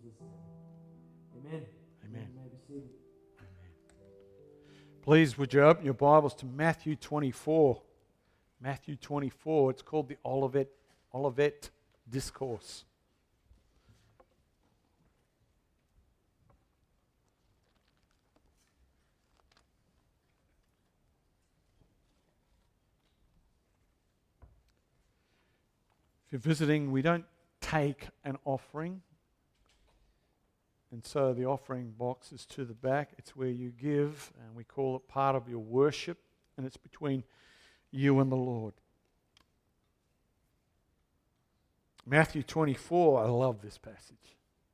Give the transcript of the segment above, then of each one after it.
Amen. Amen. You may be seated. Please, would you open your Bibles to Matthew 24? Matthew 24, it's called the Olivet Discourse. If you're visiting, we don't take an offering. And so the offering box is to the back. It's where you give, and we call it part of your worship, and it's between you and the Lord. Matthew 24, I love this passage.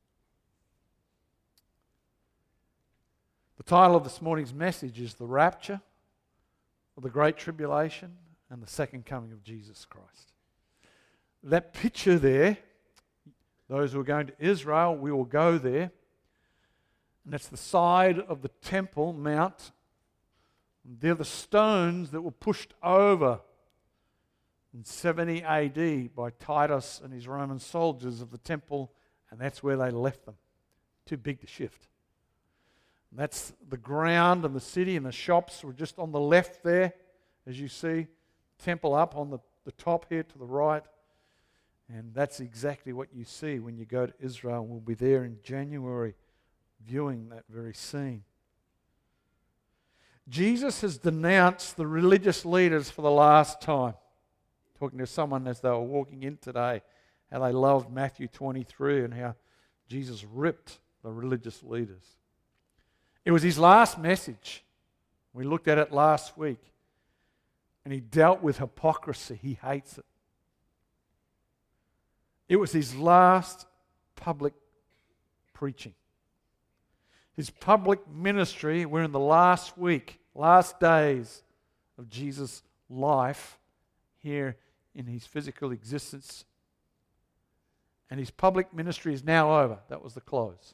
The title of this morning's message is The Rapture, or the Great Tribulation, and the Second Coming of Jesus Christ. That picture there, those who are going to Israel, we will go there. And that's the side of the Temple Mount. They're the stones that were pushed over in 70 AD by Titus and his Roman soldiers of the temple, and that's where they left them. Too big to shift. And that's the ground and the city, and the shops were just on the left there, as you see. Temple up on the top here to the right. And that's exactly what you see when you go to Israel. We'll be there in January, viewing that very scene. Jesus has denounced the religious leaders for the last time. Talking to someone as they were walking in today, how they loved Matthew 23 and how Jesus ripped the religious leaders. It was his last message. We looked at it last week. And he dealt with hypocrisy. He hates it. It was his last public preaching. His public ministry, we're in the last week, last days of Jesus' life here in his physical existence. And his public ministry is now over. That was the close.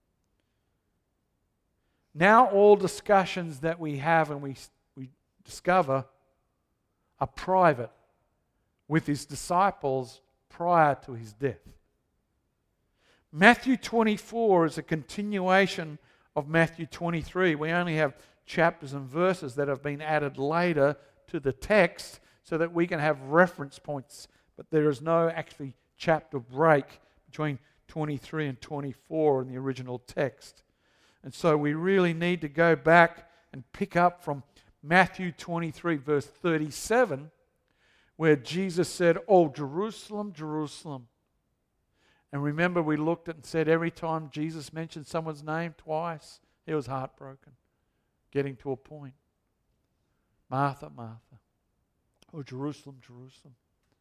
Now all discussions that we have and we discover are private with his disciples prior to his death. Matthew 24 is a continuation of Matthew 23. We only have chapters and verses that have been added later to the text so that we can have reference points. But there is no actually chapter break between 23 and 24 in the original text. And so we really need to go back and pick up from Matthew 23 verse 37, where Jesus said, "Oh, Jerusalem, Jerusalem." And remember, we looked at and said every time Jesus mentioned someone's name twice, he was heartbroken, getting to a point. Martha, Martha. Oh, Jerusalem, Jerusalem.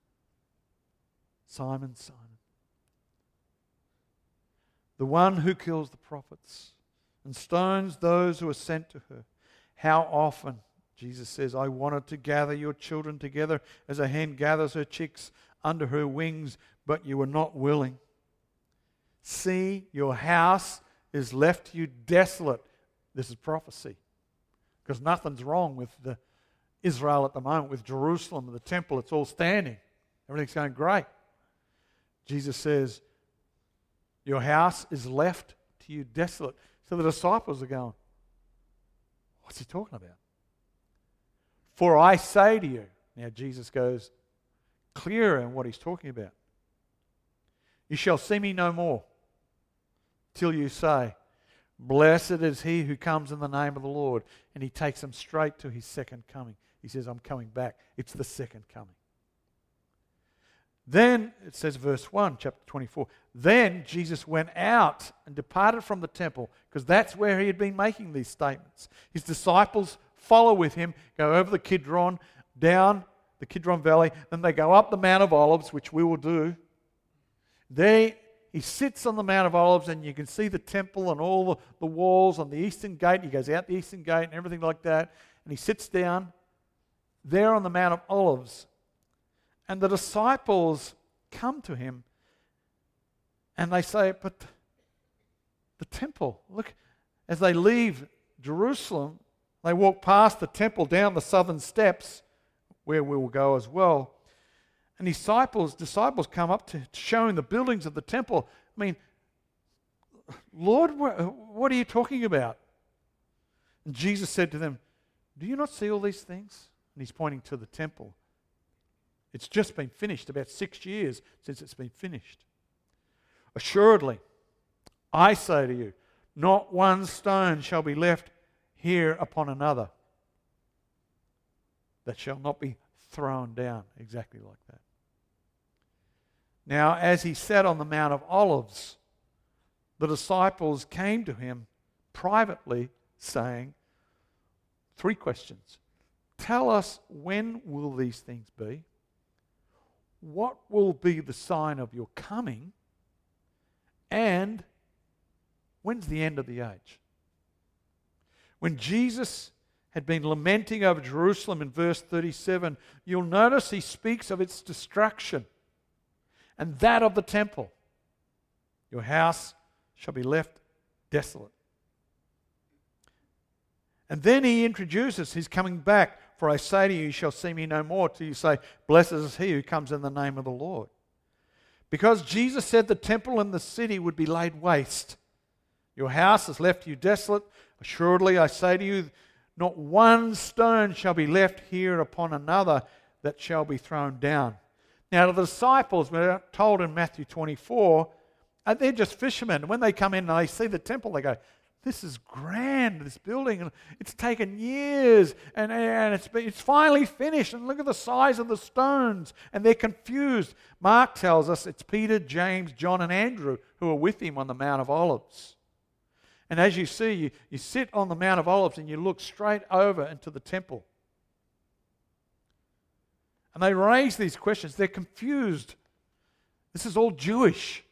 Simon, Simon. The one who kills the prophets and stones those who are sent to her. How often, Jesus says, I wanted to gather your children together as a hen gathers her chicks under her wings, but you were not willing. See, your house is left to you desolate. This is prophecy. Because nothing's wrong with Israel at the moment, with Jerusalem and the temple. It's all standing. Everything's going great. Jesus says, your house is left to you desolate. So the disciples are going, what's he talking about? For I say to you, now Jesus goes clearer in what he's talking about. You shall see me no more till you say, blessed is he who comes in the name of the Lord. And he takes them straight to his second coming. He says, I'm coming back. It's the second coming. Then, it says verse 1, chapter 24, then Jesus went out and departed from the temple, because that's where he had been making these statements. His disciples follow with him, go over the Kidron, down the Kidron Valley, then they go up the Mount of Olives, which we will do. There he sits on the Mount of Olives, and you can see the temple and all the walls on the eastern gate. He goes out the eastern gate and everything like that, and he sits down there on the Mount of Olives. And the disciples come to him and they say, but the temple, look, as they leave Jerusalem, they walk past the temple down the southern steps, where we will go as well. And disciples come up to show him the buildings of the temple. I mean, Lord, what are you talking about? And Jesus said to them, do you not see all these things? And he's pointing to the temple. It's just been finished, about 6 years since it's been finished. Assuredly, I say to you, not one stone shall be left here upon another that shall not be thrown down. Exactly like that. Now, as he sat on the Mount of Olives, the disciples came to him privately, saying, 3 questions. Tell us, when will these things be? What will be the sign of your coming? And when's the end of the age? When Jesus had been lamenting over Jerusalem in verse 37, you'll notice he speaks of its destruction and that of the temple. Your house shall be left desolate. And then he introduces his coming back. For I say to you, you shall see me no more till you say, blessed is he who comes in the name of the Lord. Because Jesus said the temple and the city would be laid waste. Your house is left you desolate. Assuredly, I say to you, not one stone shall be left here upon another that shall be thrown down. Now, the disciples were told in Matthew 24, they're just fishermen. And when they come in and they see the temple, they go, this is grand, this building, and it's taken years, and it's finally finished, and look at the size of the stones, and they're confused. Mark tells us it's Peter, James, John, and Andrew who are with him on the Mount of Olives. And as you see, you sit on the Mount of Olives and you look straight over into the temple. And they raise these questions. They're confused. This is all Jewish.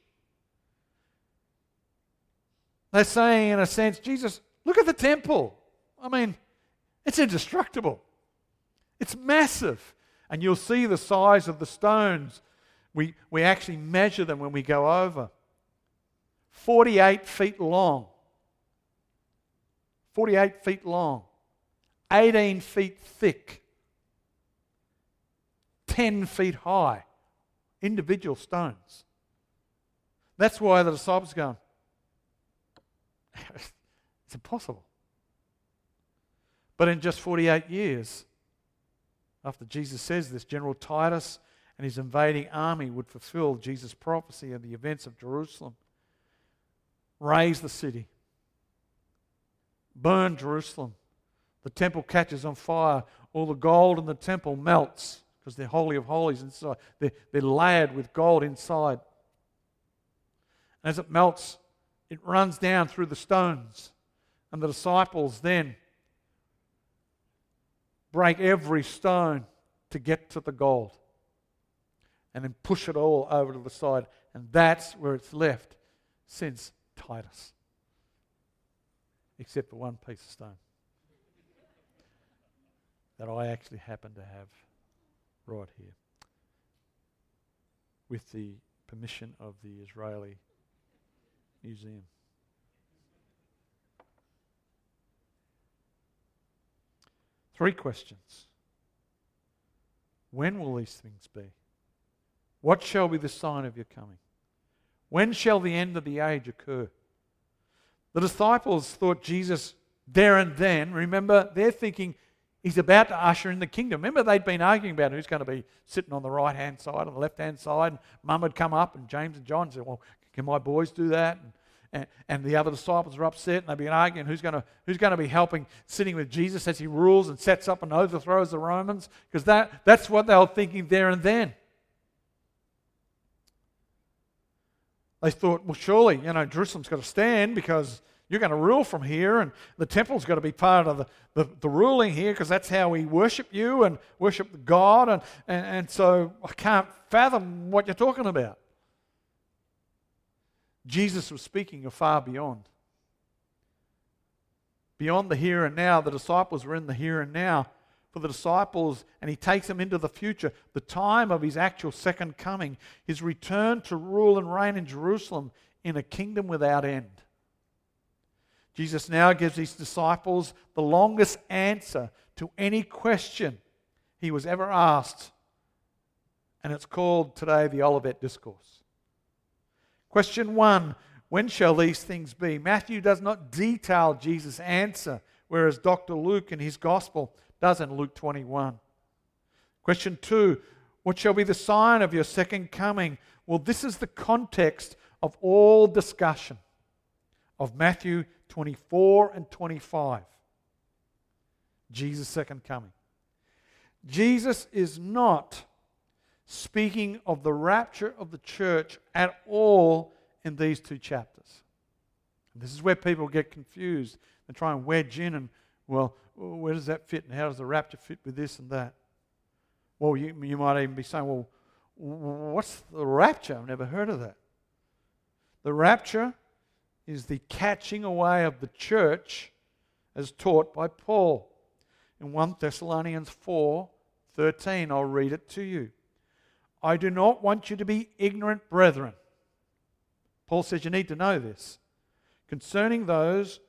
They're saying, in a sense, Jesus, look at the temple. I mean, it's indestructible. It's massive. And you'll see the size of the stones. We actually measure them when we go over. 48 feet long. 48 feet long. 18 feet thick. 10 feet high. Individual stones. That's why the disciples are going, it's impossible. But in just 48 years, after Jesus says this, General Titus and his invading army would fulfill Jesus' prophecy of the events of Jerusalem, raze the city, burn Jerusalem. The temple catches on fire. All the gold in the temple melts because they're Holy of Holies inside. They're layered with gold inside. As it melts, it runs down through the stones. And the disciples then break every stone to get to the gold. And then push it all over to the side. And that's where it's left since Titus. Except for one piece of stone that I actually happen to have right here, with the permission of the Israeli Museum. Three questions. When will these things be? What shall be the sign of your coming? When shall the end of the age occur? The disciples thought Jesus there and then, remember, they're thinking he's about to usher in the kingdom. Remember, they'd been arguing about who's going to be sitting on the right-hand side, on the left-hand side. And Mum had come up, and James and John said, well, can my boys do that? And the other disciples were upset, and they've been arguing who's going to be helping, sitting with Jesus as he rules and sets up and overthrows the Romans, because that's what they were thinking there and then. They thought, well, surely, Jerusalem's got to stand because you're going to rule from here, and the temple's got to be part of the ruling here, because that's how we worship you and worship God, and so I can't fathom what you're talking about. Jesus was speaking of far beyond. Beyond the here and now, the disciples were in the here and now. For the disciples, and he takes them into the future, the time of his actual second coming, his return to rule and reign in Jerusalem in a kingdom without end. Jesus now gives his disciples the longest answer to any question he was ever asked, and it's called today the Olivet Discourse. Question 1, when shall these things be? Matthew does not detail Jesus' answer, whereas Dr. Luke in his Gospel does in Luke 21. Question 2, what shall be the sign of your second coming? Well, this is the context of all discussion of Matthew 24 and 25. Jesus' second coming. Jesus is not speaking of the rapture of the church at all in these two chapters. This is where people get confused and try and wedge in and, well, where does that fit and how does the rapture fit with this and that? Well, you might even be saying, well, what's the rapture? I've never heard of that. The rapture is the catching away of the church as taught by Paul. In 1 Thessalonians 4:13, I'll read it to you. I do not want you to be ignorant, brethren. Paul says you need to know this. Concerning those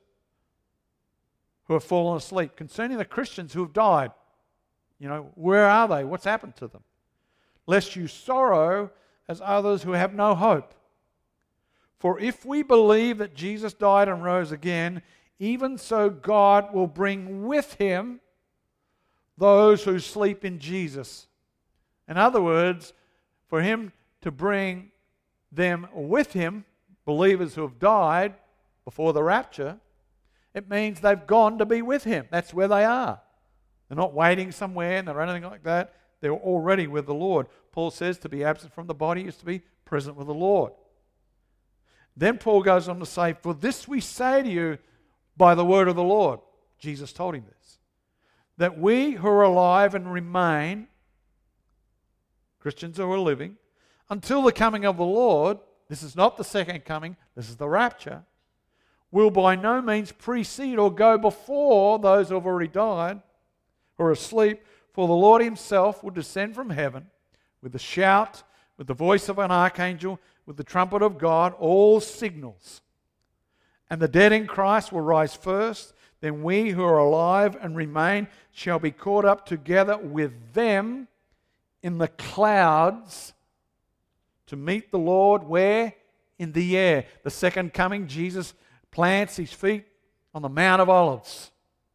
who have fallen asleep, concerning the Christians who have died. Where are they? What's happened to them? Lest you sorrow as others who have no hope. For if we believe that Jesus died and rose again, even so God will bring with him those who sleep in Jesus. In other words, for him to bring them with him, believers who have died before the rapture, it means they've gone to be with him. That's where they are. They're not waiting somewhere and they're anything like that. They're already with the Lord. Paul says to be absent from the body is to be present with the Lord. Then Paul goes on to say, for this we say to you by the word of the Lord. Jesus told him this. That we who are alive and remain, Christians who are living, until the coming of the Lord, this is not the second coming, this is the rapture, will by no means precede or go before those who have already died or are asleep. For the Lord himself will descend from heaven with a shout, with the voice of an archangel, with the trumpet of God, all signals. And the dead in Christ will rise first. Then we who are alive and remain shall be caught up together with them in the clouds to meet the Lord where? In the air. The second coming, Jesus plants his feet on the Mount of Olives.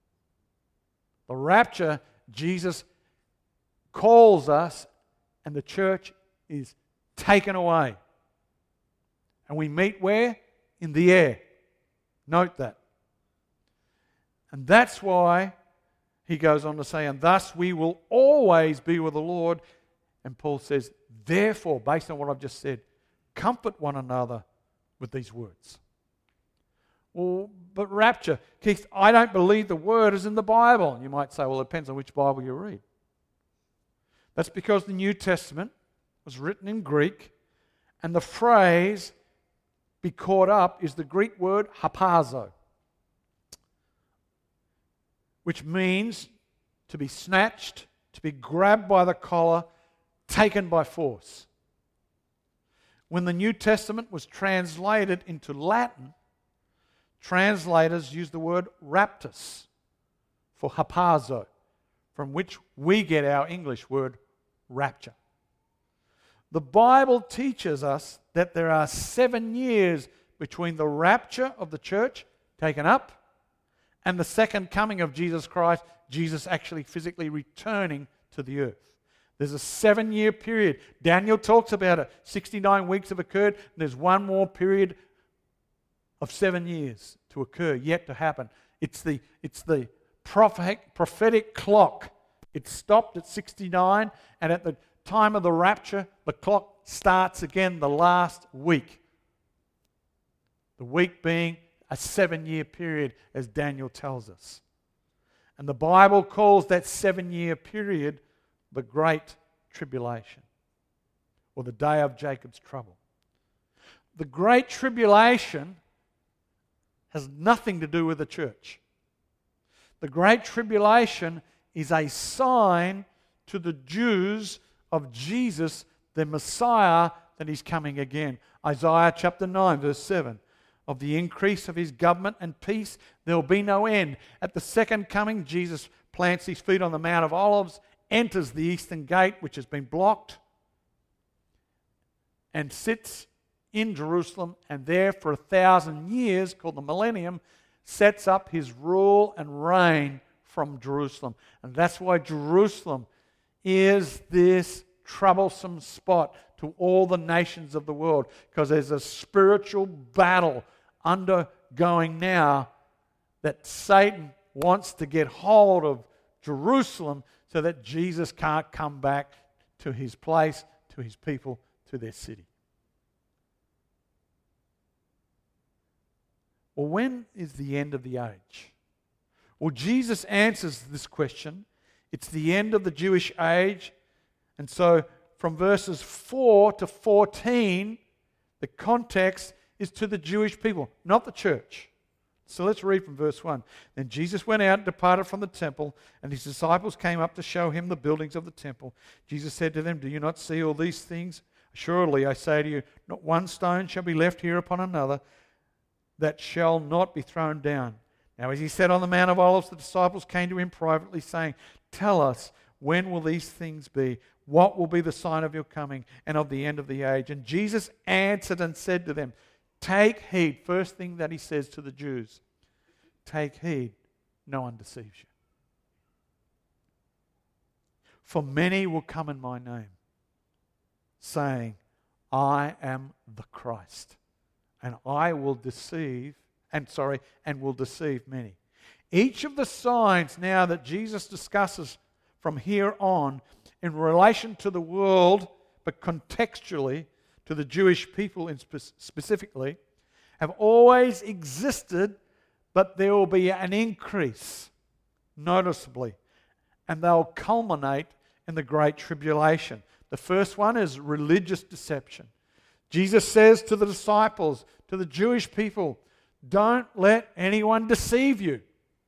The rapture, Jesus calls us and the church is taken away. And we meet where? In the air. Note that. And that's why he goes on to say, and thus we will always be with the Lord. And Paul says, therefore, based on what I've just said, comfort one another with these words. Well, but rapture, Keith, I don't believe the word is in the Bible. And you might say, well, it depends on which Bible you read. That's because the New Testament was written in Greek, and the phrase be caught up is the Greek word hapazo, which means to be snatched, to be grabbed by the collar, taken by force. When the New Testament was translated into Latin, translators used the word raptus for hapazo, from which we get our English word rapture. The Bible teaches us that there are 7 years between the rapture of the church taken up and the second coming of Jesus Christ, Jesus actually physically returning to the earth. There's a 7-year period. Daniel talks about it. 69 weeks have occurred, and there's one more period of 7 years to occur, yet to happen. It's the prophetic clock. It stopped at 69, and at the time of the rapture, the clock starts again the last week. The week being a 7-year period, as Daniel tells us. And the Bible calls that 7-year period the Great Tribulation, or the day of Jacob's trouble. The Great Tribulation has nothing to do with the church. The Great Tribulation is a sign to the Jews of Jesus, the Messiah, that he's coming again. Isaiah chapter 9, verse 7. Of the increase of his government and peace, there will be no end. At the second coming, Jesus plants his feet on the Mount of Olives, enters the eastern gate, which has been blocked, and sits in Jerusalem, and there for 1,000 years, called the millennium, sets up his rule and reign from Jerusalem. And that's why Jerusalem is this troublesome spot to all the nations of the world, because there's a spiritual battle undergoing now that Satan wants to get hold of Jerusalem so that Jesus can't come back to his place, to his people, to their city. Well, when is the end of the age? Well, Jesus answers this question. It's the end of the Jewish age. And so from verses 4 to 14, the context is to the Jewish people, not the church. So let's read from verse 1. Then Jesus went out and departed from the temple, and his disciples came up to show him the buildings of the temple. Jesus said to them, "Do you not see all these things? Surely I say to you, not one stone shall be left here upon another that shall not be thrown down." Now as he sat on the Mount of Olives, the disciples came to him privately, saying, "Tell us, when will these things be? What will be the sign of your coming and of the end of the age?" And Jesus answered and said to them, "Take heed." First thing that he says to the Jews, take heed, no one deceives you. "For many will come in my name, saying, I am the Christ, and I will deceive, and will deceive many." Each of the signs now that Jesus discusses from here on in relation to the world, but contextually to the Jewish people specifically, have always existed, but there will be an increase noticeably, and they'll culminate in the Great Tribulation. The first one is religious deception. Jesus says to the disciples, to the Jewish people, don't let anyone deceive you.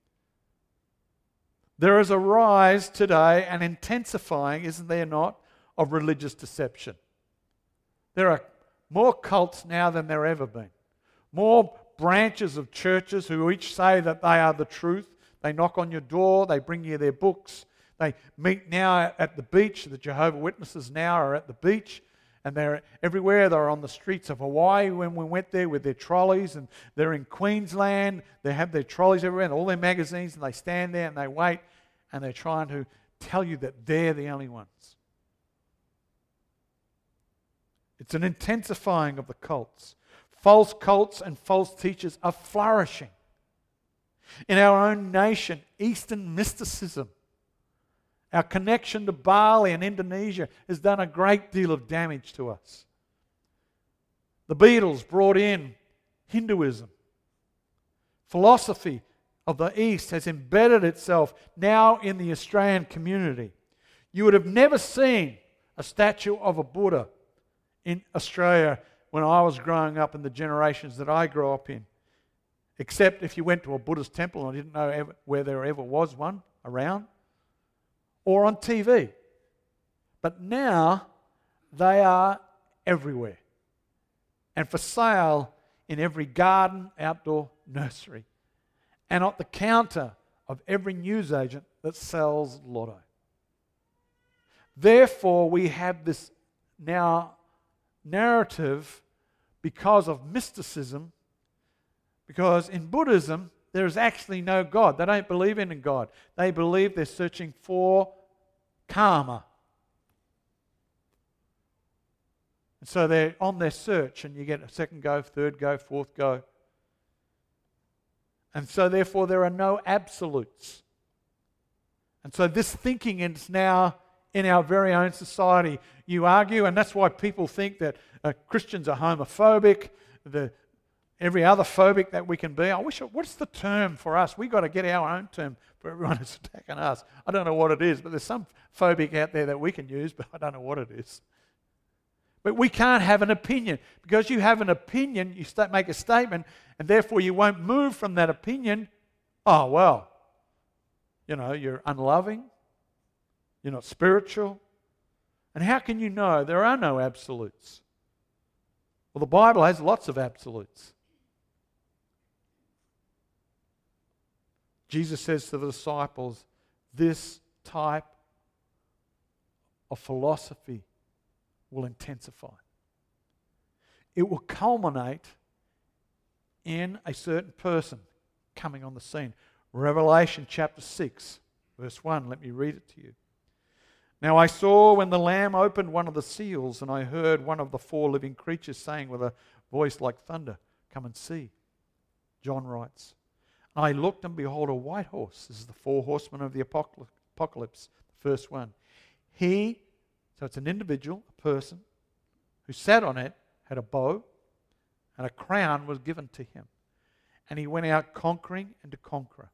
There is a rise today, and intensifying, isn't there not, of religious deception. There are more cults now than there ever been. More branches of churches who each say that they are the truth. They knock on your door, they bring you their books. They meet now at the beach. The Jehovah's Witnesses now are at the beach, and they're everywhere. They're on the streets of Hawaii when we went there with their trolleys, and they're in Queensland. They have their trolleys everywhere and all their magazines, and they stand there and they wait, and they're trying to tell you that they're the only ones. It's an intensifying of the cults. False cults and false teachers are flourishing. In our own nation, Eastern mysticism, our connection to Bali and Indonesia, has done a great deal of damage to us. The Beatles brought in Hinduism. Philosophy of the East has embedded itself now in the Australian community. You would have never seen a statue of a Buddha in Australia when I was growing up, in the generations that I grew up in, except if you went to a Buddhist temple and I didn't know where there ever was one around, or on TV. But now they are everywhere and for sale in every garden, outdoor, nursery, and at the counter of every newsagent that sells lotto. Therefore, we have this now narrative because of mysticism, because in Buddhism there is actually no God. They don't believe in a God. They believe they're searching for karma. And so they're on their search, and you get a second go, third go, fourth go. And so therefore there are no absolutes. And so this thinking is now in our very own society. You argue, and that's why people think that Christians are homophobic, every other phobic that we can be. What's the term for us? We've got to get our own term for everyone who's attacking us. I don't know what it is, but there's some phobic out there that we can use, but I don't know what it is. But we can't have an opinion. Because you have an opinion, you make a statement, and therefore you won't move from that opinion. Oh, well, you're unloving, you're not spiritual. And how can you know? There are no absolutes. Well, the Bible has lots of absolutes. Jesus says to the disciples, this type of philosophy will intensify. it will culminate in a certain person coming on the scene. Revelation chapter 6, verse 1. Let me read it to you. Now I saw when the Lamb opened one of the seals, and I heard one of the four living creatures saying with a voice like thunder, "Come and see." John writes, I looked, and behold, a white horse. This is the four horsemen of the apocalypse, the first one. So it's an individual, a person, who sat on it, had a bow, and a crown was given to him. And he went out conquering and to conquer.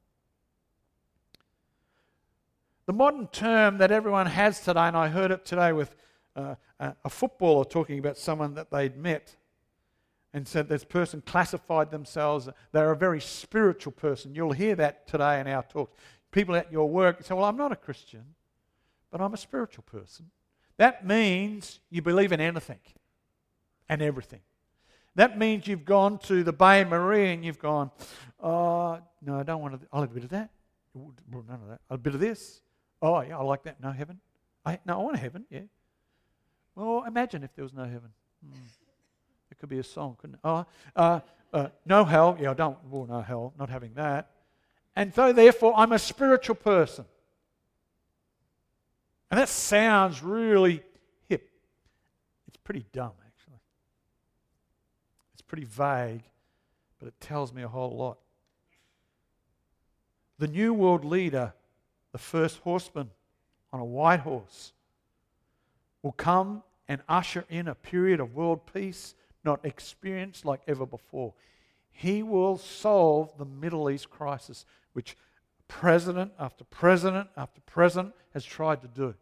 The modern term that everyone has today, and I heard it today with a footballer talking about someone that they'd met, and said this person classified themselves, they're a very spiritual person. You'll hear that today in our talks. People at your work say, well, I'm not a Christian, but I'm a spiritual person. That means you believe in anything and everything. That means you've gone to the Bay Marie and you've gone, no, I don't want to, I'll have a bit of that. Well, none of that. A bit of this. Oh, yeah, I like that. No heaven. I want a heaven, yeah. Well, imagine if there was no heaven. It could be a song, couldn't it? No hell. Yeah, I don't. Well, no hell. Not having that. And so, therefore, I'm a spiritual person. And that sounds really hip. It's pretty dumb, actually. It's pretty vague, but it tells me a whole lot. The new world leader, the first horseman on a white horse, will come and usher in a period of world peace not experienced like ever before. He will solve the Middle East crisis, which president after president after president has tried to do.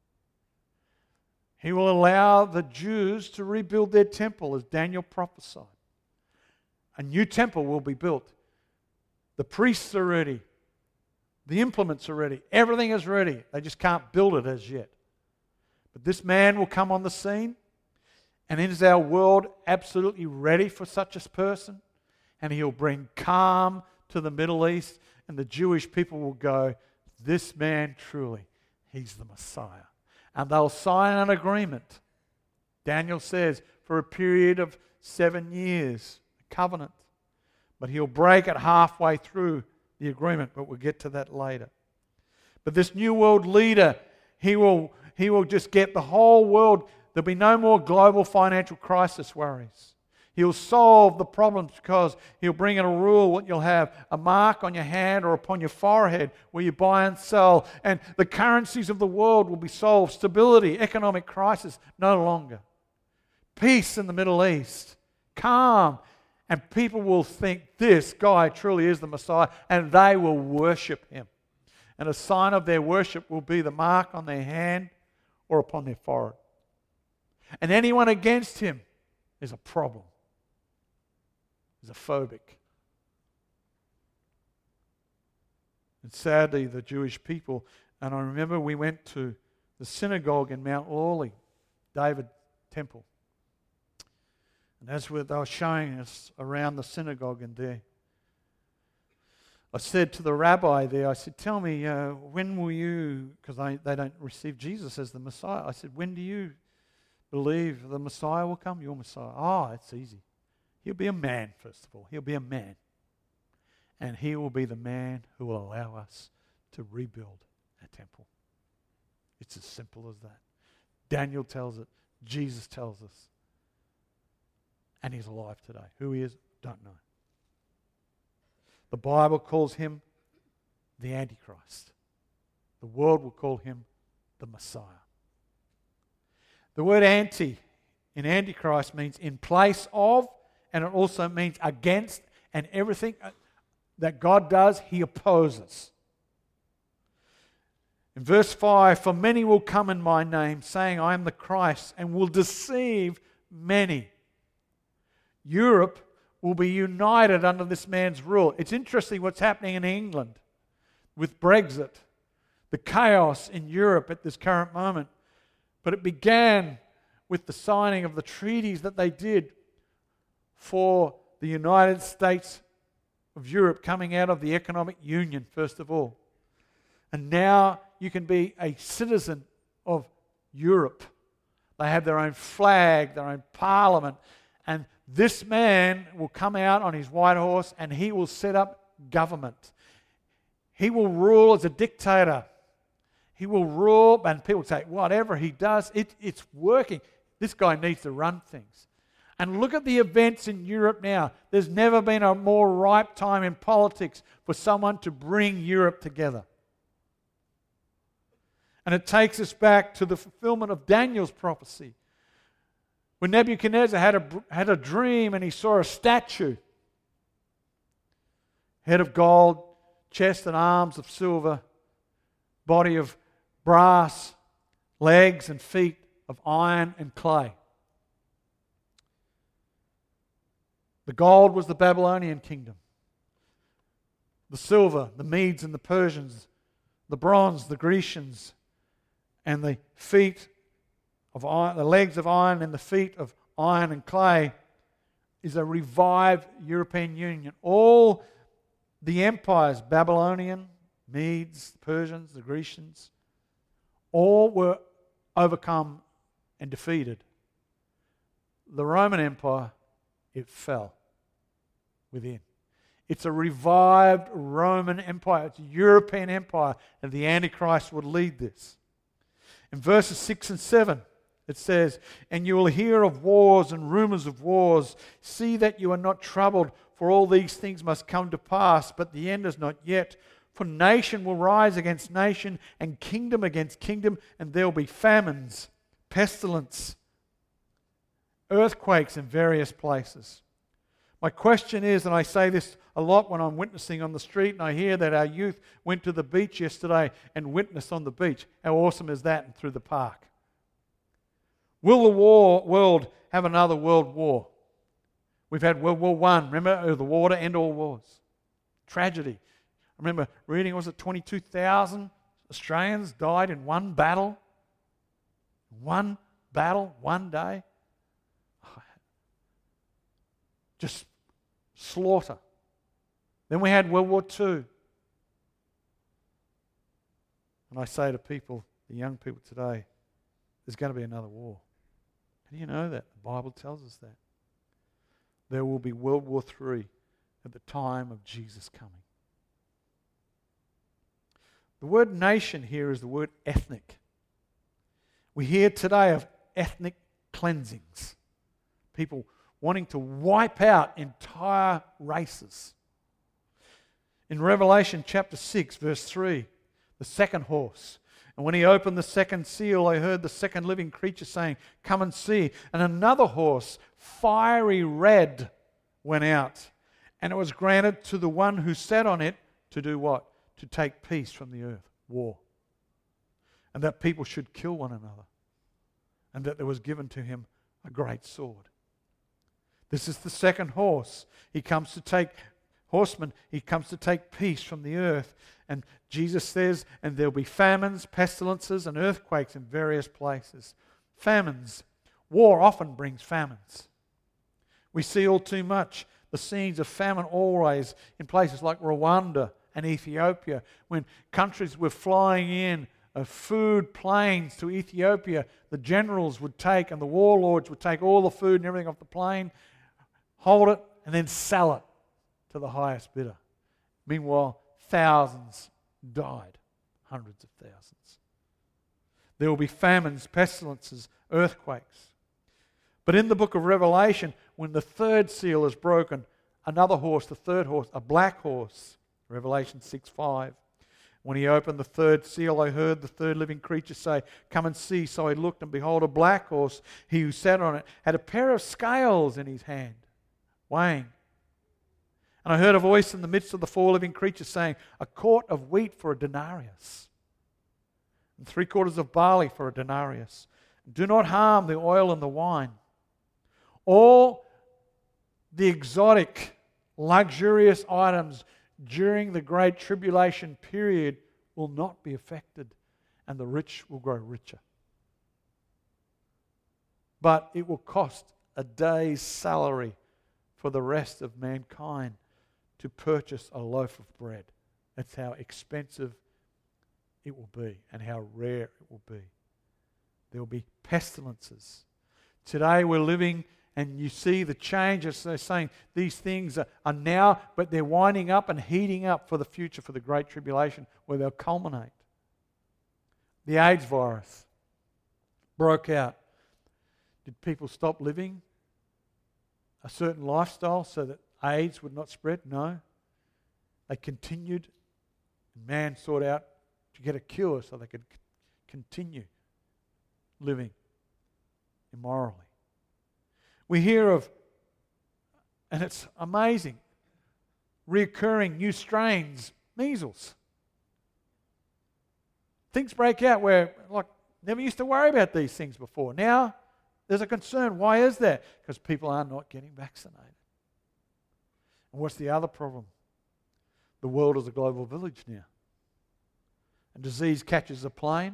He will allow the Jews to rebuild their temple, as Daniel prophesied. A new temple will be built. The priests are ready. The implements are ready. Everything is ready. They just can't build it as yet. But this man will come on the scene. And is our world absolutely ready for such a person? And he'll bring calm to the Middle East, and the Jewish people will go, this man truly, he's the Messiah. And they'll sign an agreement. Daniel says, for a period of 7 years, a covenant. But he'll break it halfway through the agreement, but we'll get to that later. But this new world leader, he will just get the whole world. There'll be no more global financial crisis worries. He'll solve the problems because he'll bring in a rule what you'll have, a mark on your hand or upon your forehead where you buy and sell. And the currencies of the world will be solved. Stability, economic crisis, no longer. Peace in the Middle East. Calm. And people will think this guy truly is the Messiah, and they will worship him. And a sign of their worship will be the mark on their hand or upon their forehead. And anyone against him is a problem, is a phobic. And sadly, the Jewish people, and I remember we went to the synagogue in Mount Lawley, David Temple. And as they were showing us around the synagogue in there, I said to the rabbi there, I said, tell me, when will you, because they don't receive Jesus as the Messiah. I said, when do you believe the Messiah will come? Your Messiah. Oh, it's easy. He'll be a man, first of all. He'll be a man. And he will be the man who will allow us to rebuild a temple. It's as simple as that. Daniel tells it. Jesus tells us. And he's alive today. Who he is, don't know. The Bible calls him the Antichrist. The world will call him the Messiah. The word anti in Antichrist means in place of, and it also means against, and everything that God does, he opposes. In verse 5, for many will come in my name, saying, I am the Christ, and will deceive many. Europe will be united under this man's rule. It's interesting what's happening in England with Brexit, the chaos in Europe at this current moment. But it began with the signing of the treaties that they did for the United States of Europe coming out of the economic union, first of all. And now you can be a citizen of Europe. They have their own flag, their own parliament, And this man will come out on his white horse and he will set up government. He will rule as a dictator. He will rule, and people say, whatever he does, it's working. This guy needs to run things. And look at the events in Europe now. There's never been a more ripe time in politics for someone to bring Europe together. And it takes us back to the fulfillment of Daniel's prophecy. When Nebuchadnezzar had a dream and he saw a statue, head of gold, chest and arms of silver, body of brass, legs and feet of iron and clay. The gold was the Babylonian kingdom. The silver, the Medes and the Persians. The bronze, the Grecians. And the feet of iron, the legs of iron and the feet of iron and clay is a revived European Union. All the empires, Babylonian, Medes, Persians, the Grecians, all were overcome and defeated. The Roman Empire, it fell within. It's a revived Roman Empire. It's a European empire, and the Antichrist would lead this. In verses 6 and 7, it says, "And you will hear of wars and rumors of wars. See that you are not troubled, for all these things must come to pass, but the end is not yet. For nation will rise against nation, and kingdom against kingdom, and there will be famines, pestilence, earthquakes in various places." My question is, and I say this a lot when I'm witnessing on the street, and I hear that our youth went to the beach yesterday and witnessed on the beach. How awesome is that, and through the park? Will the world have another world war? We've had World War I, remember, the war to end all wars. Tragedy. I remember reading, was it 22,000 Australians died in one battle? One battle, one day? Just slaughter. Then we had World War II. And I say to people, the young people today, there's going to be another war. How do you know that? The Bible tells us that. There will be World War III at the time of Jesus coming. The word nation here is the word ethnic. We hear today of ethnic cleansings. People wanting to wipe out entire races. In Revelation chapter 6, verse 3, the second horse. And when he opened the second seal, I heard the second living creature saying, "Come and see." And another horse, fiery red, went out. And it was granted to the one who sat on it to do what? To take peace from the earth, war. And that people should kill one another. And that there was given to him a great sword. This is the second horse. He comes to take peace from the earth. And Jesus says, and there'll be famines, pestilences, and earthquakes in various places. Famines. War often brings famines. We see all too much the scenes of famine always in places like Rwanda and Ethiopia, when countries were flying in food planes to Ethiopia. The generals would take, and the warlords would take all the food and everything off the plane, hold it, and then sell it to the highest bidder. Meanwhile, thousands died, hundreds of thousands. There will be famines, pestilences, earthquakes. But in the book of Revelation, when the third seal is broken, another horse, the third horse, a black horse, Revelation 6:5. When he opened the third seal, I heard the third living creature say, "Come and see." So I looked, and behold, a black horse. He who sat on it had a pair of scales in his hand, weighing. And I heard a voice in the midst of the four living creatures saying, "A quart of wheat for a denarius, and 3/4 of barley for a denarius. Do not harm the oil and the wine." All the exotic, luxurious items during the Great Tribulation period will not be affected, and the rich will grow richer. But it will cost a day's salary for the rest of mankind to purchase a loaf of bread. That's how expensive it will be and how rare it will be. There will be pestilences. Today we're living And you see the changes. They're saying these things are now, but they're winding up and heating up for the future, for the Great Tribulation, where they'll culminate. The AIDS virus broke out. Did people stop living a certain lifestyle so that AIDS would not spread? No. They continued. Man sought out to get a cure so they could continue living immorally. We hear of, and it's amazing, reoccurring new strains, measles. Things break out where, like, never used to worry about these things before. Now, there's a concern. Why is that? Because people are not getting vaccinated. And what's the other problem? The world is a global village now. A disease catches a plane.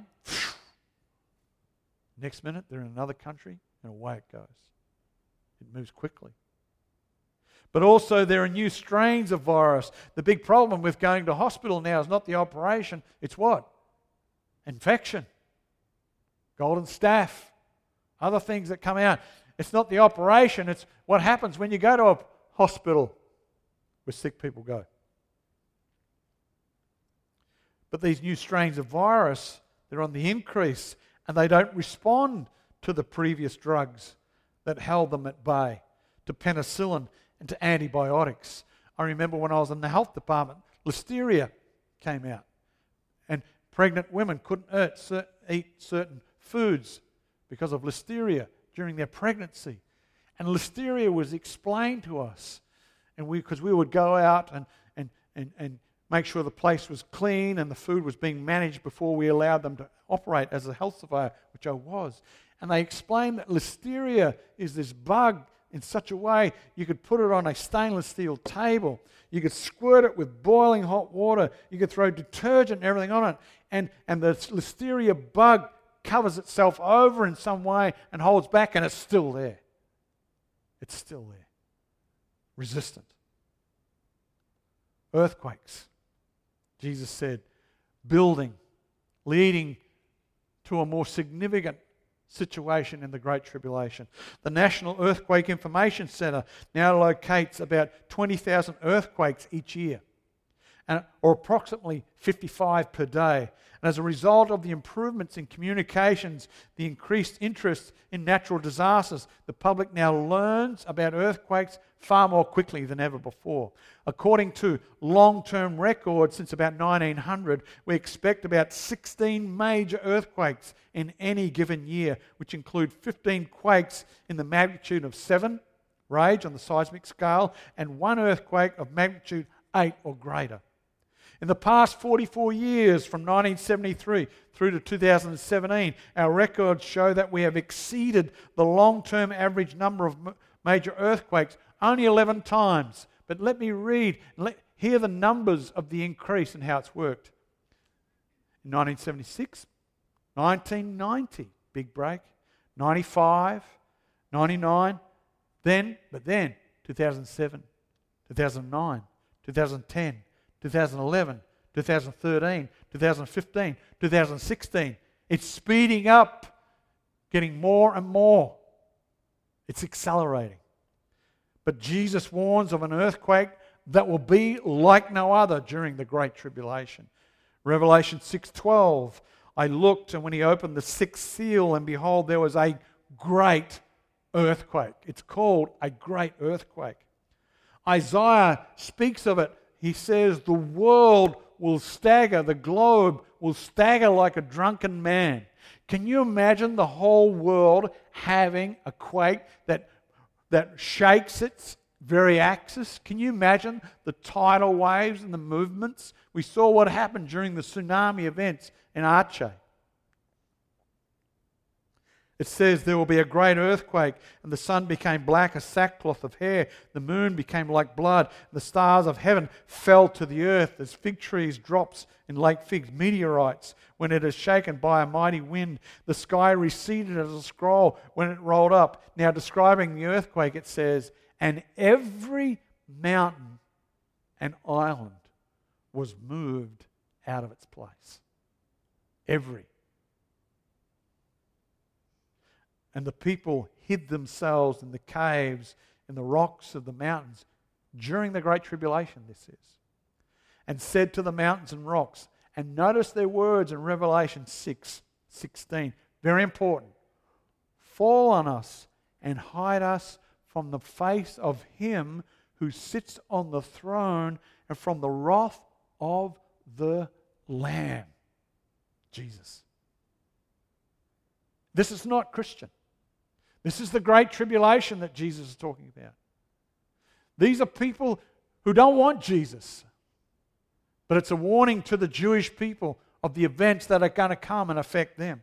Next minute, they're in another country, and away it goes. It moves quickly. But also, there are new strains of virus. The big problem with going to hospital now is not the operation. It's what? Infection. Golden staph. Other things that come out. It's not the operation. It's what happens when you go to a hospital where sick people go. But these new strains of virus, they're on the increase, and they don't respond to the previous drugs that held them at bay, to penicillin and to antibiotics. I remember when I was in the health department, listeria came out, and pregnant women couldn't eat certain foods because of listeria during their pregnancy. And listeria was explained to us, and because we would go out and make sure the place was clean and the food was being managed before we allowed them to operate as a health surveyor, which I was. And they explained that listeria is this bug in such a way you could put it on a stainless steel table, you could squirt it with boiling hot water, you could throw detergent and everything on it, and the listeria bug covers itself over in some way and holds back, and it's still there. It's still there. Resistant. Earthquakes. Jesus said, building, leading to a more significant situation in the Great Tribulation. The National Earthquake Information Center now locates about 20,000 earthquakes each year, or approximately 55 per day. And as a result of the improvements in communications, the increased interest in natural disasters, the public now learns about earthquakes far more quickly than ever before. According to long-term records since about 1900, we expect about 16 major earthquakes in any given year, which include 15 quakes in the magnitude of 7 rage on the seismic scale and one earthquake of magnitude 8 or greater. In the past 44 years, from 1973 through to 2017, our records show that we have exceeded the long-term average number of major earthquakes only 11 times. But let me read and hear the numbers of the increase and how it's worked. In 1976, 1990, big break, 95, 99, then 2007, 2009, 2010, 2011, 2013, 2015, 2016. It's speeding up, getting more and more. It's accelerating. But Jesus warns of an earthquake that will be like no other during the Great Tribulation. Revelation 6:12, I looked, and when he opened the sixth seal, and behold, there was a great earthquake. It's called a great earthquake. Isaiah speaks of it. He says the world will stagger, the globe will stagger like a drunken man. Can you imagine the whole world having a quake that shakes its very axis? Can you imagine the tidal waves and the movements? We saw what happened during the tsunami events in Aceh. It says there will be a great earthquake, and the sun became black as sackcloth of hair. The moon became like blood. The stars of heaven fell to the earth as fig trees drops in lake figs, meteorites when it is shaken by a mighty wind. The sky receded as a scroll when it rolled up. Now describing the earthquake, it says, and every mountain and island was moved out of its place. Every. And the people hid themselves in the caves, in the rocks of the mountains during the Great Tribulation, this is. And said to the mountains and rocks, and notice their words in Revelation 6:16, very important. Fall on us and hide us from the face of him who sits on the throne and from the wrath of the Lamb. Jesus. This is not Christian. This is the Great Tribulation that Jesus is talking about. These are people who don't want Jesus. But it's a warning to the Jewish people of the events that are going to come and affect them.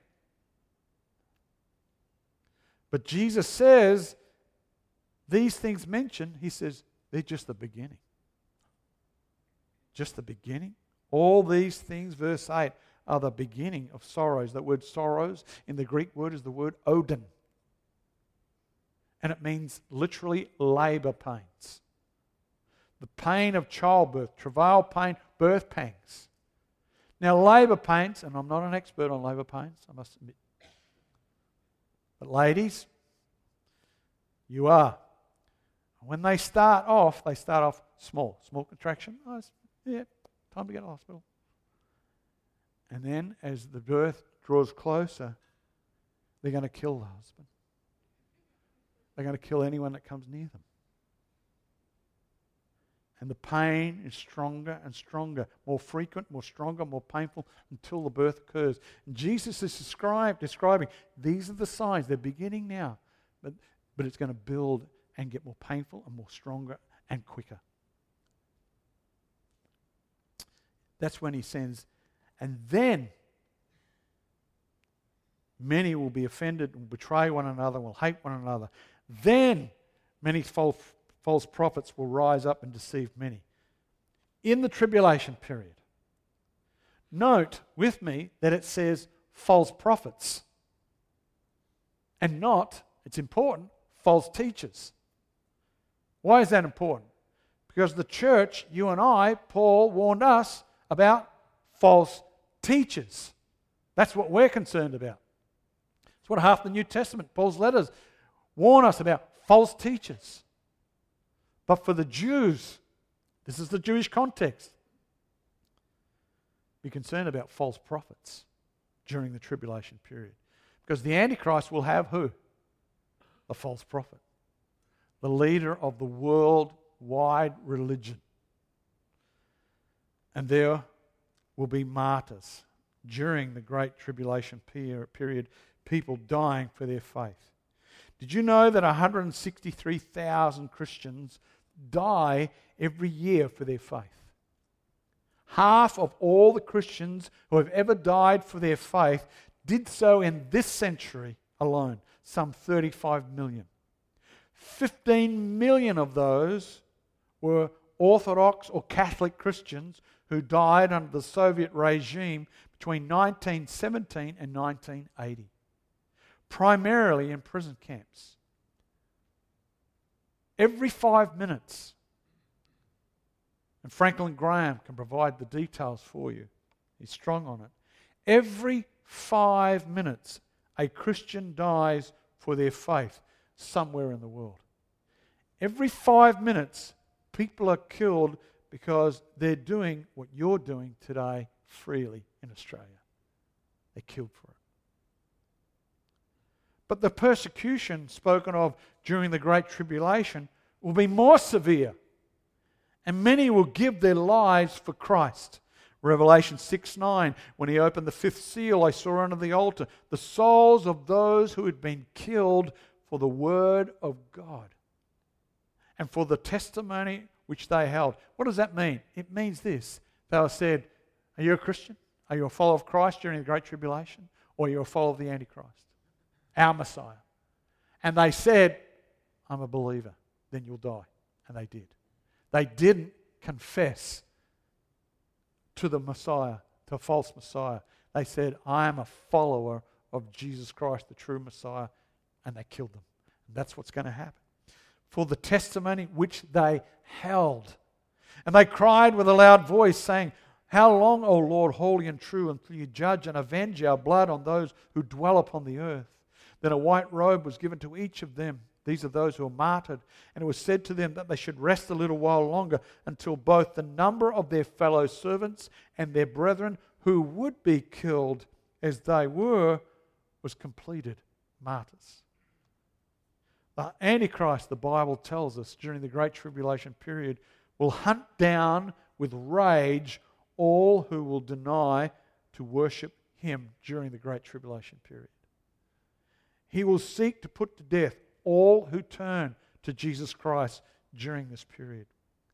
But Jesus says, these things mentioned, he says, they're just the beginning. Just the beginning. All these things, verse 8, are the beginning of sorrows. That word sorrows in the Greek word is the word odin. And it means literally labor pains. The pain of childbirth, travail pain, birth pangs. Now labor pains, and I'm not an expert on labor pains, I must admit. But ladies, you are. When they start off small. Small contraction. Oh, yeah, time to get to the hospital. And then as the birth draws closer, they're going to kill the husband. They're going to kill anyone that comes near them. And the pain is stronger and stronger, more frequent, more stronger, more painful until the birth occurs. And Jesus is describing these are the signs. They're beginning now, but it's going to build and get more painful and more stronger and quicker. That's when he sends, and then many will be offended, will betray one another, will hate one another. Then many false prophets will rise up and deceive many. In the tribulation period, note with me that it says false prophets and not, it's important, false teachers. Why is that important? Because the church, you and I, Paul warned us about false teachers. That's what we're concerned about. It's what half the New Testament, Paul's letters, warn us about false teachers. But for the Jews, this is the Jewish context, be concerned about false prophets during the tribulation period. Because the Antichrist will have who? A false prophet. The leader of the worldwide religion. And there will be martyrs during the Great Tribulation period, people dying for their faith. Did you know that 163,000 Christians die every year for their faith? Half of all the Christians who have ever died for their faith did so in this century alone, some 35 million. 15 million of those were Orthodox or Catholic Christians who died under the Soviet regime between 1917 and 1980. Primarily in prison camps. Every 5 minutes, and Franklin Graham can provide the details for you. He's strong on it. Every 5 minutes, a Christian dies for their faith somewhere in the world. Every 5 minutes, people are killed because they're doing what you're doing today freely in Australia. They're killed for it. But the persecution spoken of during the Great Tribulation will be more severe. And many will give their lives for Christ. Revelation 6:9, when he opened the fifth seal, I saw under the altar the souls of those who had been killed for the word of God and for the testimony which they held. What does that mean? It means this. They were said, are you a Christian? Are you a follower of Christ during the Great Tribulation? Or are you a follower of the Antichrist? Our Messiah. And they said, I'm a believer. Then you'll die. And they did. They didn't confess to the Messiah, to a false Messiah. They said, I am a follower of Jesus Christ, the true Messiah. And they killed them. And that's what's going to happen. For the testimony which they held. And they cried with a loud voice, saying, how long, O Lord, holy and true, until you judge and avenge our blood on those who dwell upon the earth? Then a white robe was given to each of them. These are those who were martyred. And it was said to them that they should rest a little while longer until both the number of their fellow servants and their brethren who would be killed as they were was completed. Martyrs. The Antichrist, the Bible tells us, during the Great Tribulation period, will hunt down with rage all who will deny to worship him during the Great Tribulation period. He will seek to put to death all who turn to Jesus Christ during this period.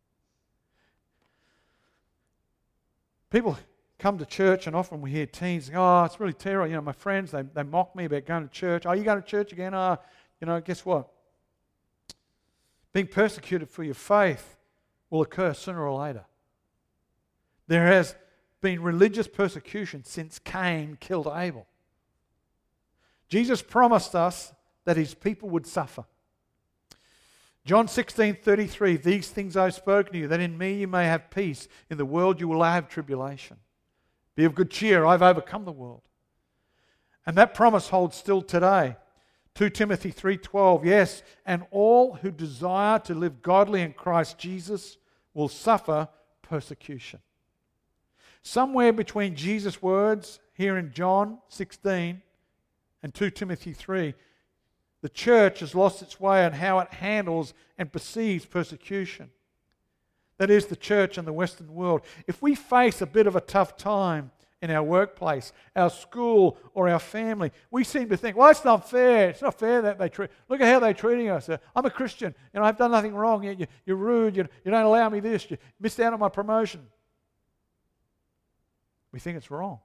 People come to church, and often we hear teens say, "Oh, it's really terrible. My friends, they mock me about going to church. Oh, you going to church again? Guess what? Being persecuted for your faith will occur sooner or later. There has been religious persecution since Cain killed Abel. Jesus promised us that his people would suffer. John 16:33, "These things I have spoken to you, that in me you may have peace. In the world you will have tribulation. Be of good cheer, I've overcome the world." And that promise holds still today. 2 Timothy 3:12, "Yes, and all who desire to live godly in Christ Jesus will suffer persecution." Somewhere between Jesus' words here in John 16 and 2 Timothy 3, the church has lost its way on how it handles and perceives persecution. That is, the church in the Western world. If we face a bit of a tough time in our workplace, our school, or our family, we seem to think, well, it's not fair. It's not fair that they treat. Look at how they're treating us. I'm a Christian. I've done nothing wrong. You're rude. You don't allow me this. You missed out on my promotion. We think it's wrong.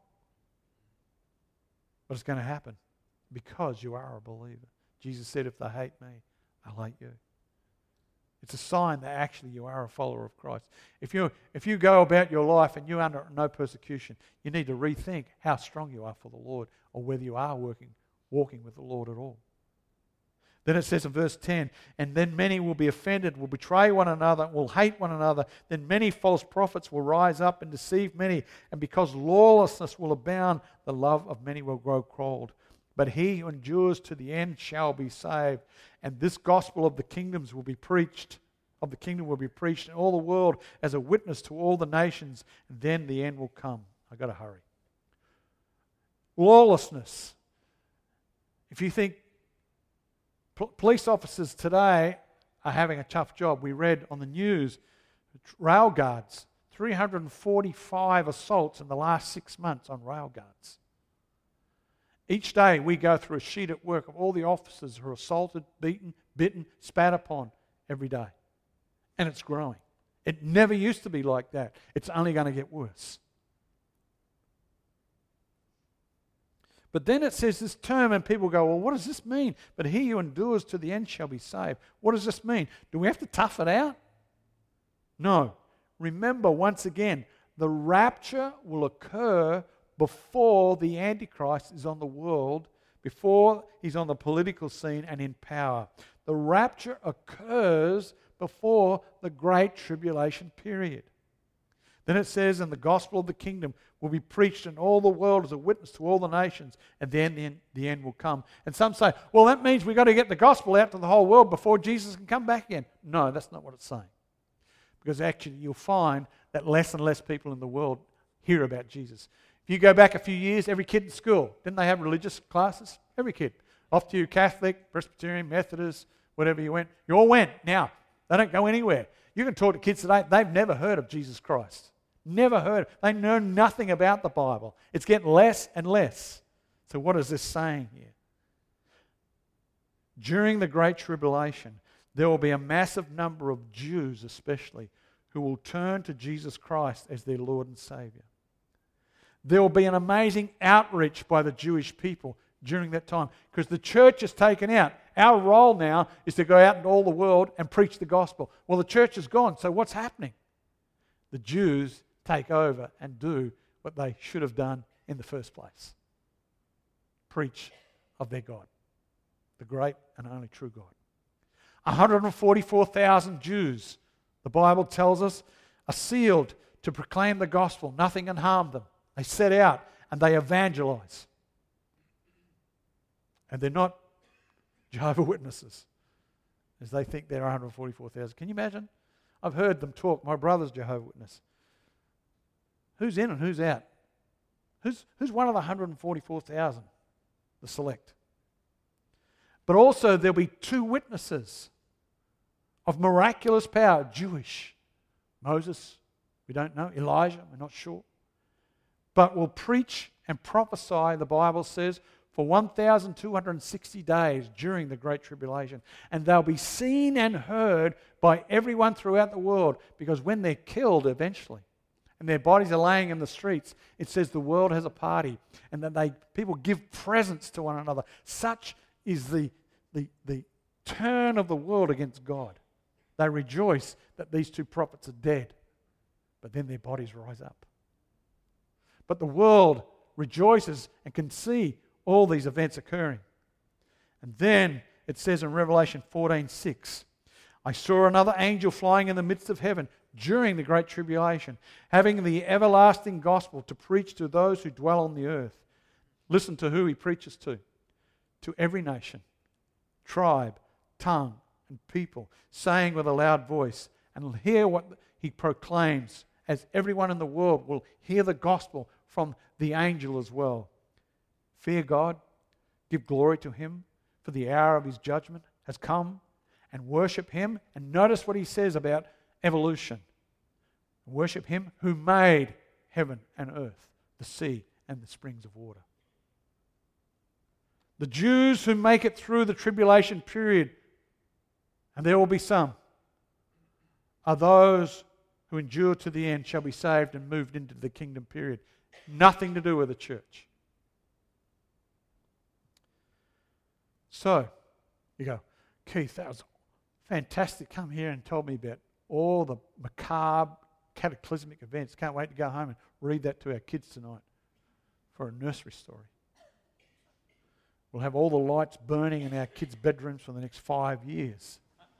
But it's going to happen because you are a believer. Jesus said, "If they hate me, I'll hate you." It's a sign that actually you are a follower of Christ. If you go about your life and you're under no persecution, you need to rethink how strong you are for the Lord, or whether you are walking with the Lord at all. Then it says in verse 10, "And then many will be offended, will betray one another, will hate one another. Then many false prophets will rise up and deceive many. And because lawlessness will abound, the love of many will grow cold. But he who endures to the end shall be saved. And this gospel of the kingdom will be preached in all the world as a witness to all the nations. And then the end will come." I've got to hurry. Lawlessness. If you think police officers today are having a tough job, we read on the news, rail guards, 345 assaults in the last 6 months on rail guards. Each day we go through a sheet at work of all the officers who are assaulted, beaten, bitten, spat upon every day. And it's growing. It never used to be like that. It's only going to get worse. But then it says this term, and people go, well, what does this mean? But he who endures to the end shall be saved. What does this mean? Do we have to tough it out? No. Remember, once again, the rapture will occur before the Antichrist is on the world, before he's on the political scene and in power. The rapture occurs before the Great Tribulation period. Then it says, "And the gospel of the kingdom will be preached in all the world as a witness to all the nations, and then the end will come." And some say, well, that means we've got to get the gospel out to the whole world before Jesus can come back again. No, that's not what it's saying. Because actually you'll find that less and less people in the world hear about Jesus. If you go back a few years, every kid in school, didn't they have religious classes? Every kid. Off to you, Catholic, Presbyterian, Methodist, whatever you went. You all went. Now, they don't go anywhere. You can talk to kids today, they've never heard of Jesus Christ. Never heard. They know nothing about the Bible. It's getting less and less. So what is this saying here? During the Great Tribulation, there will be a massive number of Jews especially who will turn to Jesus Christ as their Lord and Savior. There will be an amazing outreach by the Jewish people during that time because the church is taken out. Our role now is to go out into all the world and preach the gospel. Well, the church is gone, so what's happening? The Jews take over and do what they should have done in the first place. Preach of their God, the great and only true God. 144,000 Jews, the Bible tells us, are sealed to proclaim the gospel. Nothing can harm them. They set out and they evangelize. And they're not Jehovah's Witnesses, as they think there are 144,000. Can you imagine? I've heard them talk. My brother's Jehovah's Witness. Who's in and who's out? Who's one of the 144,000? The select. But also there'll be 2 witnesses of miraculous power, Jewish. Moses, we don't know. Elijah, we're not sure. But will preach and prophesy, the Bible says, for 1,260 days during the Great Tribulation. And they'll be seen and heard by everyone throughout the world, because when they're killed eventually and their bodies are laying in the streets, it says the world has a party and that people give presents to one another. Such is the turn of the world against God. They rejoice that these 2 prophets are dead, but then their bodies rise up. But the world rejoices and can see all these events occurring. And then it says in Revelation 14:6, I saw another angel flying in the midst of heaven during the Great Tribulation, having the everlasting gospel to preach to those who dwell on the earth. Listen to who he preaches to every nation, tribe, tongue, and people, saying with a loud voice, and hear what he proclaims, as everyone in the world will hear the gospel from the angel as well. Fear God, give glory to him, for the hour of his judgment has come, and worship him. And notice what he says about evolution. Worship him who made heaven and earth, the sea and the springs of water. The Jews who make it through the tribulation period, and there will be some, are those who endure to the end shall be saved and moved into the kingdom period. Nothing to do with the church. So, you go, Keith, that was fantastic. Come here and tell me about all the macabre, cataclysmic events. Can't wait to go home and read that to our kids tonight for a nursery story. We'll have all the lights burning in our kids' bedrooms for the next 5 years.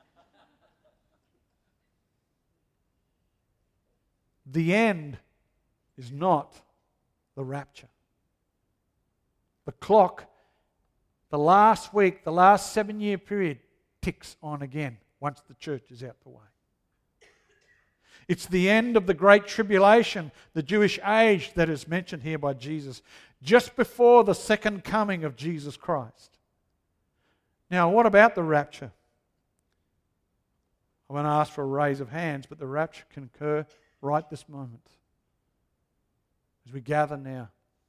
The end is not the rapture. The clock, the last week, the last 7-year period ticks on again once the church is out the way. It's the end of the Great Tribulation, the Jewish age that is mentioned here by Jesus, just before the second coming of Jesus Christ. Now, what about the rapture? I won't ask for a raise of hands, but the rapture can occur right this moment as we gather now.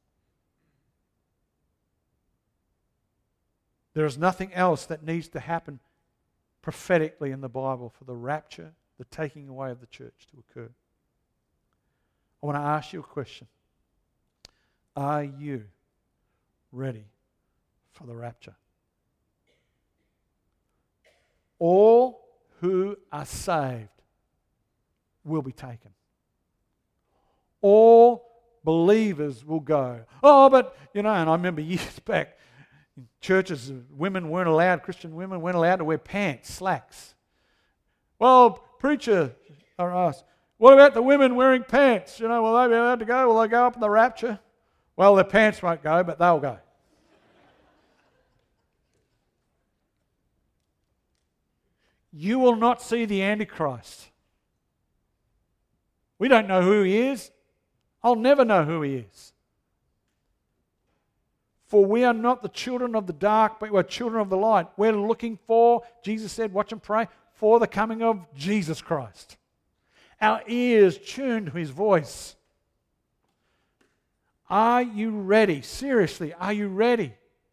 There is nothing else that needs to happen prophetically in the Bible for the rapture, the taking away of the church to occur. I want to ask you a question. Are you ready for the rapture? All who are saved will be taken. All believers will go. Oh, but, and I remember years back, in churches, women weren't allowed, Christian women weren't allowed to wear pants, slacks. Well, preacher, or asked, what about the women wearing pants? Will they be allowed to go? Will they go up in the rapture? Well, their pants won't go, but they'll go. You will not see the Antichrist. We don't know who he is. I'll never know who he is. For we are not the children of the dark, but we are children of the light. We're looking for, Jesus said, watch and pray, for the coming of Jesus Christ. Our ears tuned to his voice. Are you ready? Seriously, are you ready?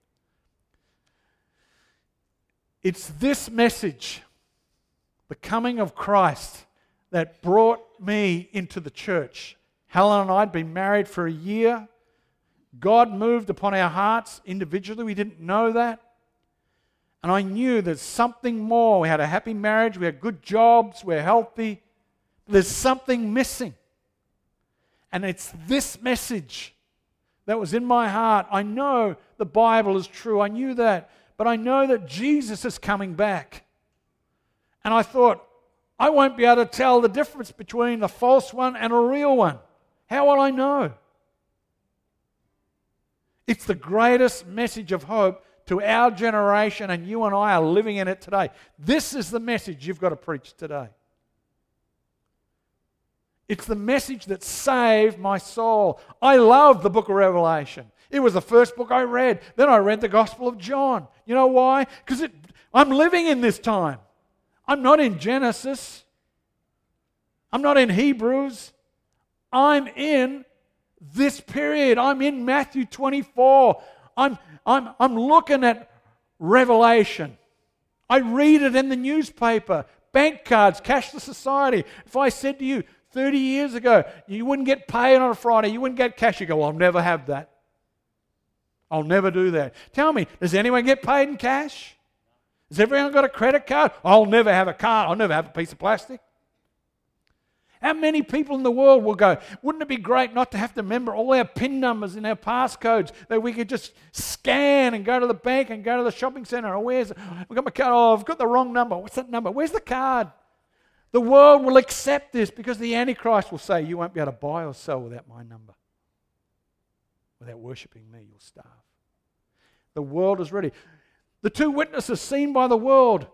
It's this message, the coming of Christ, that brought me into the church. Helen and I had been married for a year. God moved upon our hearts individually. We didn't know that. And I knew there's something more. We had a happy marriage. We had good jobs. We're healthy. There's something missing. And it's this message that was in my heart. I know the Bible is true. I knew that. But I know that Jesus is coming back. And I thought, I won't be able to tell the difference between a false one and a real one. How will I know? It's the greatest message of hope to our generation, and you and I are living in it today. This is the message you've got to preach today. It's the message that saved my soul. I love the book of Revelation. It was the first book I read. Then I read the Gospel of John. You know why? Because I'm living in this time. I'm not in Genesis. I'm not in Hebrews. I'm in this period. I'm in Matthew 24. I'm looking at Revelation. I read it in the newspaper, bank cards, cashless society. If I said to you 30 years ago, you wouldn't get paid on a Friday, you wouldn't get cash, you go, well, I'll never have that. I'll never do that. Tell me, does anyone get paid in cash? Has everyone got a credit card? I'll never have a card. I'll never have a piece of plastic. How many people in the world will go, wouldn't it be great not to have to remember all our PIN numbers and our passcodes, that we could just scan and go to the bank and go to the shopping centre? Oh, I've got my card. Oh, I've got the wrong number. What's that number? Where's the card? The world will accept this because the Antichrist will say, you won't be able to buy or sell without my number. Without worshipping me, you'll starve. The world is ready. The two witnesses seen by the world.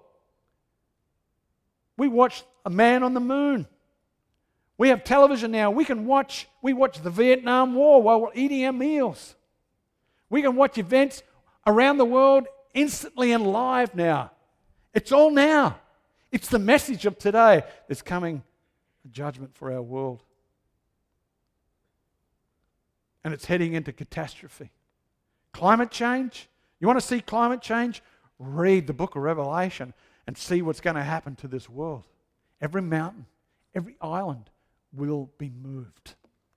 We watched a man on the moon. We have television now. We watch the Vietnam War while we're eating our meals. We can watch events around the world instantly and live now. It's all now. It's the message of today. There's coming a judgment for our world. And it's heading into catastrophe. Climate change. You want to see climate change? Read the book of Revelation and see what's going to happen to this world. Every mountain, every island will be moved.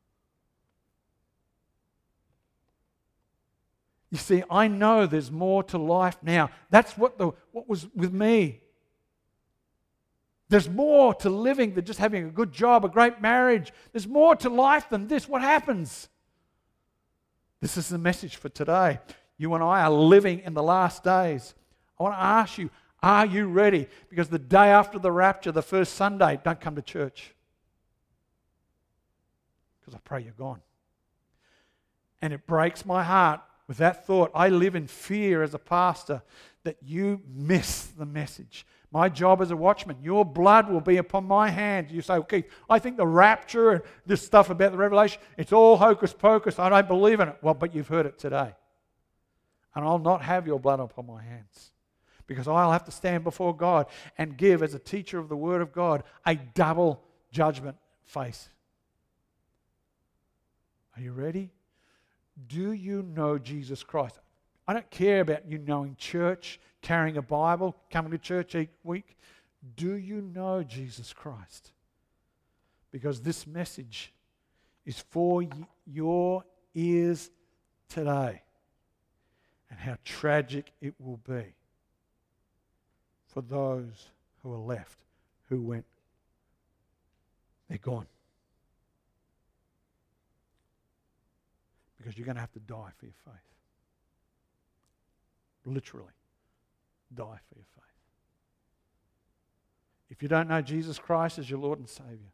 You see, I know there's more to life now. That's what was with me. There's more to living than just having a good job, a great marriage. There's more to life than this. What happens? This is the message for today. You and I are living in the last days. I want to ask you, are you ready? Because the day after the rapture, the first Sunday, don't come to church. Because I pray you're gone. And it breaks my heart with that thought. I live in fear as a pastor that you miss the message. My job as a watchman, your blood will be upon my hands. You say, okay, I think the rapture and this stuff about the Revelation, it's all hocus pocus. I don't believe in it. Well, but you've heard it today. And I'll not have your blood upon my hands. Because I'll have to stand before God and give, as a teacher of the Word of God, a double judgment face. Are you ready? Do you know Jesus Christ? I don't care about you knowing church, carrying a Bible, coming to church each week. Do you know Jesus Christ? Because this message is for your ears today. And how tragic it will be for those who are left, who went. They're gone. Because you're going to have to die for your faith. Literally, die for your faith. If you don't know Jesus Christ as your Lord and Savior,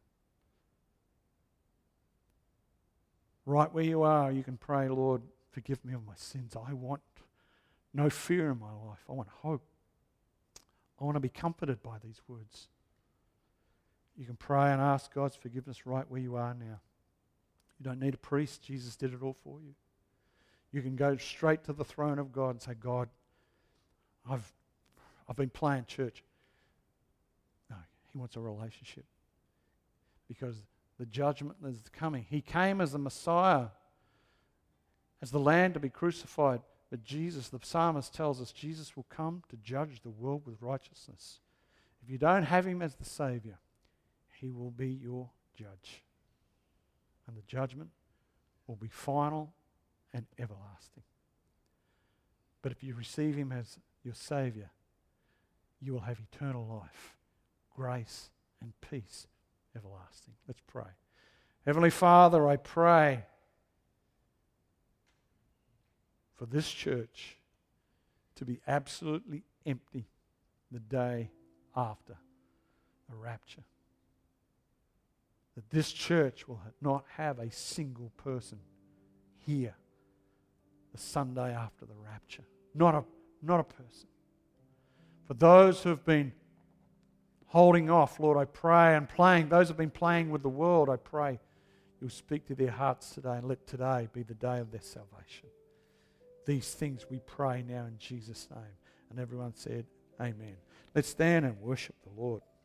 right where you are, you can pray, Lord, forgive me of my sins. I want no fear in my life. I want hope. I want to be comforted by these words. You can pray and ask God's forgiveness right where you are now. You don't need a priest. Jesus did it all for you. You can go straight to the throne of God and say, God, I've been playing church. No, He wants a relationship. Because the judgment is coming. He came as the Messiah, as the Lamb to be crucified. But Jesus, the psalmist tells us, Jesus will come to judge the world with righteousness. If you don't have Him as the Savior, He will be your judge. And the judgment will be final and everlasting. But if you receive Him as your Savior, you will have eternal life, grace and peace everlasting. Let's pray. Heavenly Father, I pray for this church to be absolutely empty the day after the rapture. That this church will not have a single person here the Sunday after the rapture. Not a not a person. For those who have been holding off, Lord, I pray, and playing, those who have been playing with the world, I pray you'll speak to their hearts today and let today be the day of their salvation. These things we pray now in Jesus' name. And everyone said, Amen. Let's stand and worship the Lord.